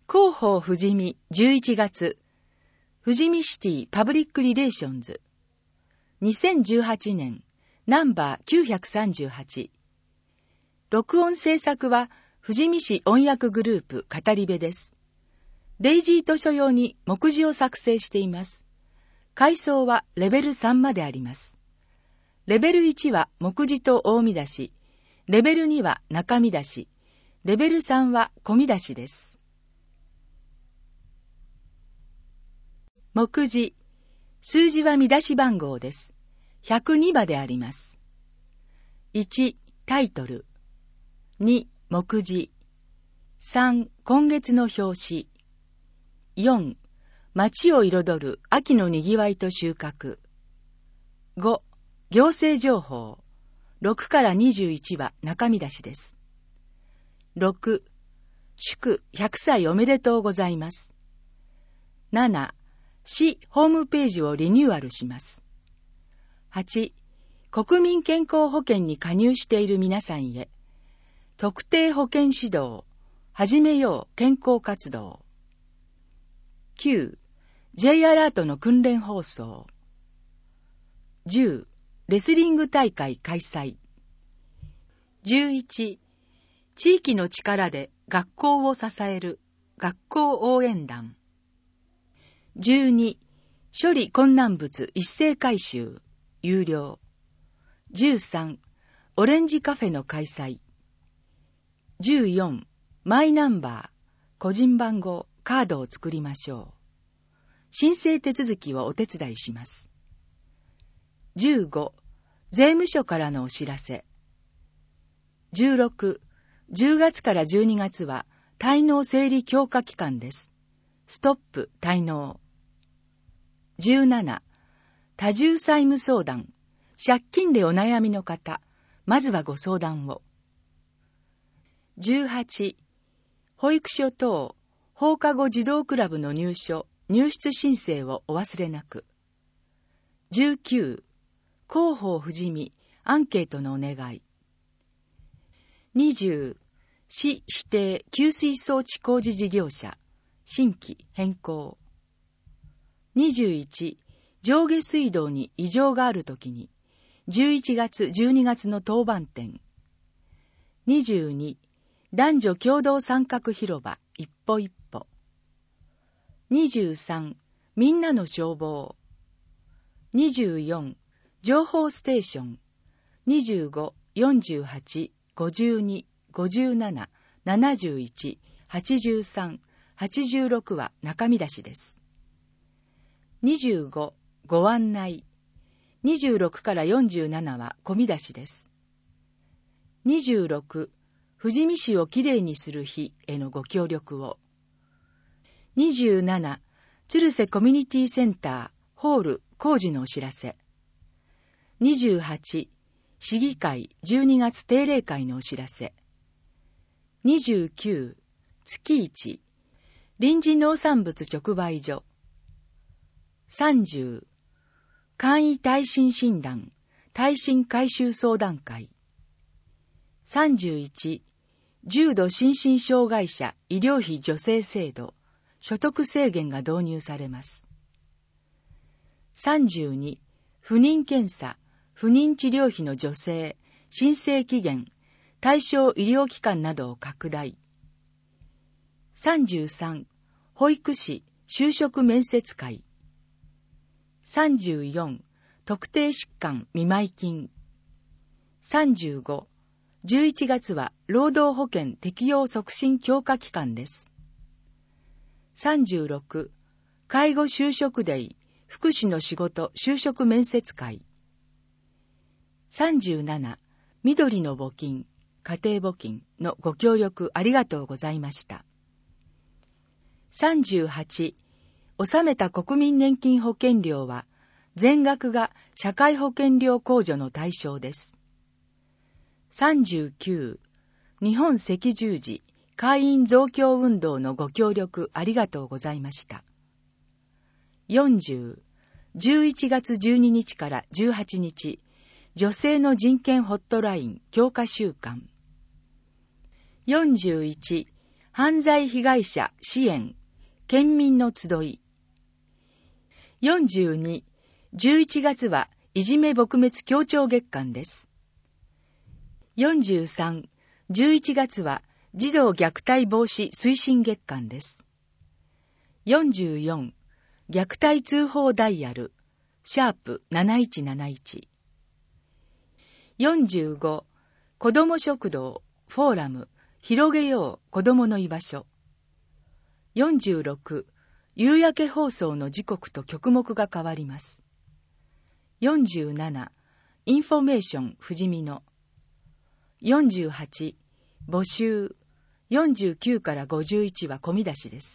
広報富士見11月、富士見シティパブリックリレーションズ。2018年、ナンバー938。録音制作は、富士見市音訳グループ語り部です。デイジー図書用に目次を作成しています。階層はレベル3まであります。レベル1は目次と大見出し、レベル2は中見出し、レベル3は小見出しです。目次、数字は見出し番号です。102まであります。1、タイトル。2、目次。3、今月の表紙。4、街を彩る秋のにぎわいと収穫。5、行政情報。6から21は中身出しです。6、祝100歳おめでとうございます。7、市ホームページをリニューアルします。8、国民健康保険に加入している皆さんへ、特定保険指導、始めよう健康活動。9、J アラートの訓練放送。10、レスリング大会開催。11、地域の力で学校を支える学校応援団。12、処理困難物一斉回収、有料。13、オレンジカフェの開催。14、マイナンバー、個人番号、カードを作りましょう。申請手続きをお手伝いします。15、税務署からのお知らせ。16、10月から12月は滞納整理強化期間です。ストップ滞納。17、多重債務相談。借金でお悩みの方、まずはご相談を。18、保育所等放課後児童クラブの入所・入室申請をお忘れなく。19、広報富士見アンケートのお願い。20、市指定給水装置工事事業者新規変更。21、上下水道に異常があるときに11月12月の当番店。22、男女共同参画広場一歩一歩。23、みんなの消防。24、情報ステーション。25、48、52、57、71、83、86は中身出しです。25、ご案内。26から47は小見出しです。26、富士見市をきれいにする日へのご協力を。27、鶴瀬コミュニティセンターホール工事のお知らせ。28、市議会12月定例会のお知らせ。29、月1、臨時農産物直売所。30、簡易耐震診断、耐震改修相談会。31、重度心身障害者医療費助成制度、所得制限が導入されます。32、不妊検査、不妊治療費の助成、申請期限、対象医療機関などを拡大。33、保育士就職面接会。34、特定疾患見舞い金。35、11月は労働保険適用促進強化期間です。36、介護就職デイ、福祉の仕事就職面接会。37、緑の募金、家庭募金のご協力ありがとうございました。38、納めた国民年金保険料は、全額が社会保険料控除の対象です。39、日本赤十字会員増強運動のご協力ありがとうございました。40、11月12日から18日、女性の人権ホットライン強化週間。41、 犯罪被害者支援、県民の集い。42、11月はいじめ撲滅協調月間です。43、11月は児童虐待防止推進月間です。44、虐待通報ダイヤル、#7171。45、子ども食堂、フォーラム、広げよう子どもの居場所。46、夕焼け放送の時刻と曲目が変わります。47、インフォメーションふじみの。48、募集。49から51は込み出しです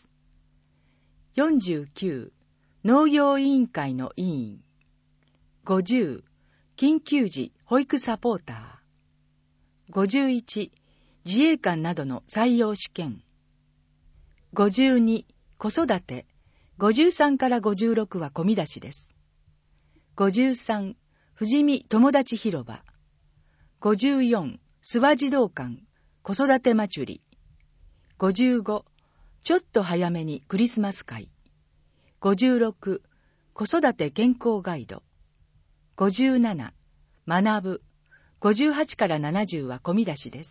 。49、農業委員会の委員。50、緊急時保育サポーター。51、自衛官などの採用試験。52、子育て。53から56は込み出しです。53、富士見友達広場。54、諏訪児童館子育て祭り。55、ちょっと早めにクリスマス会。56、子育て健康ガイド。57、学ぶ。58から70は込み出しです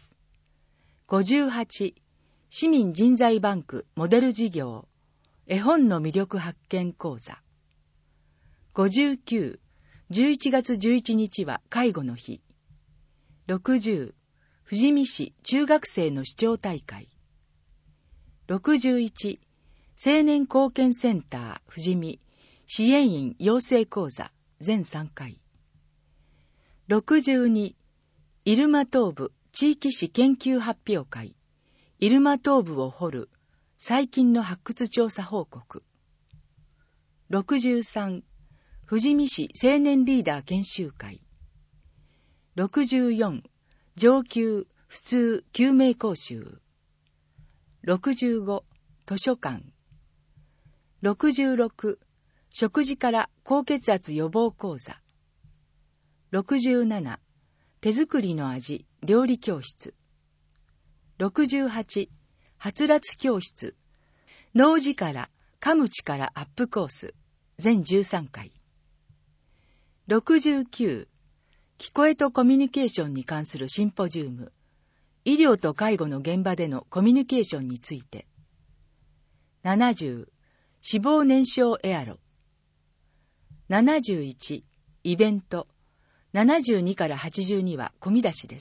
。58、市民人材バンクモデル事業。絵本の魅力発見講座。59、11月11日は介護の日。60、富士見市中学生の市長大会。61、青年貢献センター富士見支援員養成講座全3回。62、入間東部地域史研究発表会。入間東部を掘る最近の発掘調査報告。63、富士見市青年リーダー研修会。64、上級普通救命講習。65、図書館。66、食事から高血圧予防講座。67、手作りの味料理教室。68、はつらつ教室。脳力、噛む力アップコース。全13回。69、聞こえとコミュニケーションに関するシンポジウム。医療と介護の現場でのコミュニケーションについて。70、脂肪燃焼エアロ。71、イベント。72から82は込み出しです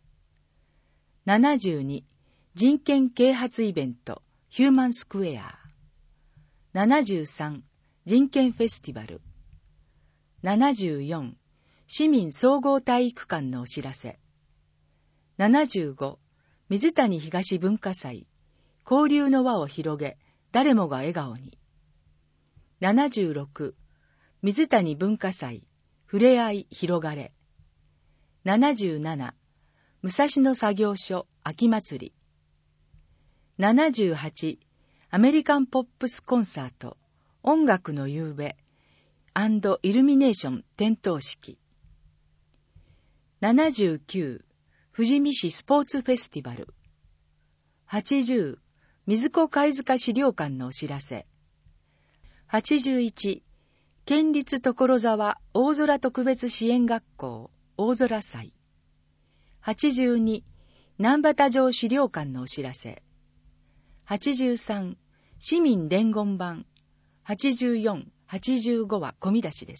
。72、人権啓発イベント、ヒューマンスクエア。73、人権フェスティバル。74、市民総合体育館のお知らせ。75、水谷東文化祭、交流の輪を広げ、誰もが笑顔に。76、水谷文化祭、ふれあい広がれ。77、武蔵野作業所秋祭り。78、アメリカンポップスコンサート、音楽の夕べ&イルミネーション点灯式。79、富士見市スポーツフェスティバル。80、水子貝塚資料館のお知らせ。81、県立所沢大空特別支援学校大空祭。82、南畑城資料館のお知らせ。83、市民伝言版。84、85は込み出しです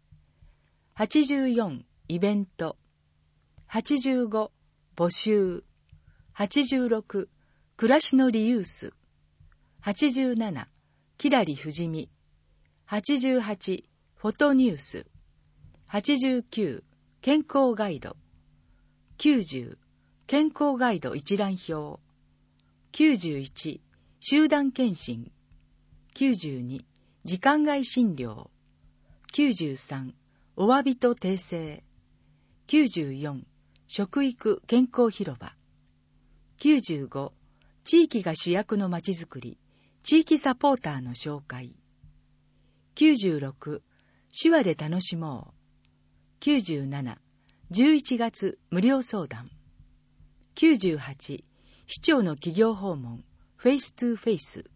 。84、イベント。85、募集。86、暮らしのリユース。87、きらり富士見。88、フォトニュース。89、健康ガイド。90、健康ガイド一覧表。91、集団検診。92、時間外診療。93、お詫びと訂正。94、食育健康広場。95、地域が主役のまちづくり、地域サポーターの紹介。96、手話で楽しもう。97、11月無料相談。98、市長の企業訪問、 フェイストゥフェイス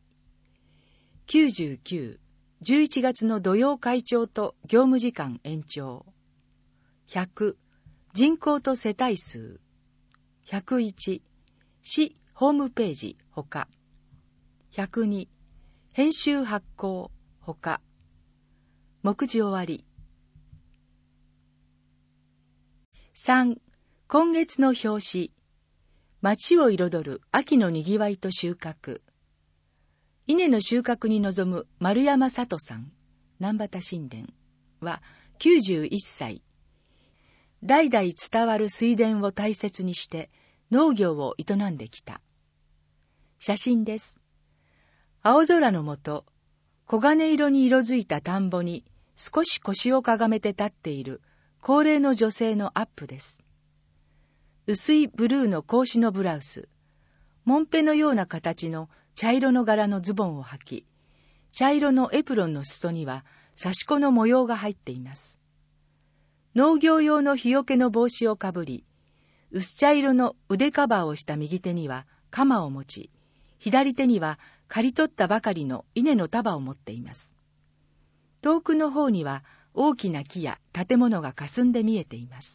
2。99、11月の土曜会長と業務時間延長。100、人口と世帯数。101、市ホームページほか。102、編集発行ほか。目次終わり。3、今月の表紙。街を彩る秋のにぎわいと収穫。稲の収穫に臨む丸山里さん、南畑神殿は91歳。代々伝わる水田を大切にして農業を営んできた。写真です。青空の下、黄金色に色づいた田んぼに少し腰をかがめて立っている高齢の女性のアップです。薄いブルーの格子のブラウス、もんぺのような形の茶色の柄のズボンを履き、茶色のエプロンの裾には刺し子の模様が入っています。農業用の日よけの帽子をかぶり、薄茶色の腕カバーをした右手には鎌を持ち、左手には刈り取ったばかりの稲の束を持っています。遠くの方には大きな木や建物が霞んで見えています。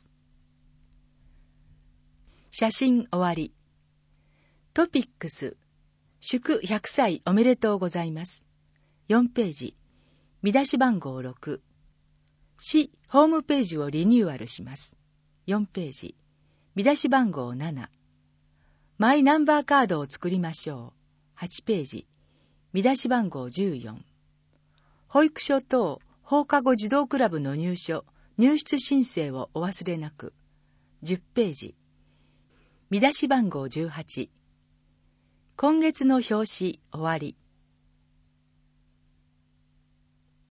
写真終わり。トピックス、祝100歳おめでとうございます。4ページ、見出し番号6。市ホームページをリニューアルします。4ページ、見出し番号7。マイナンバーカードを作りましょう。8ページ、見出し番号14。保育所等放課後児童クラブの入所、入室申請をお忘れなく。10ページ、見出し番号18。今月の表紙終わり。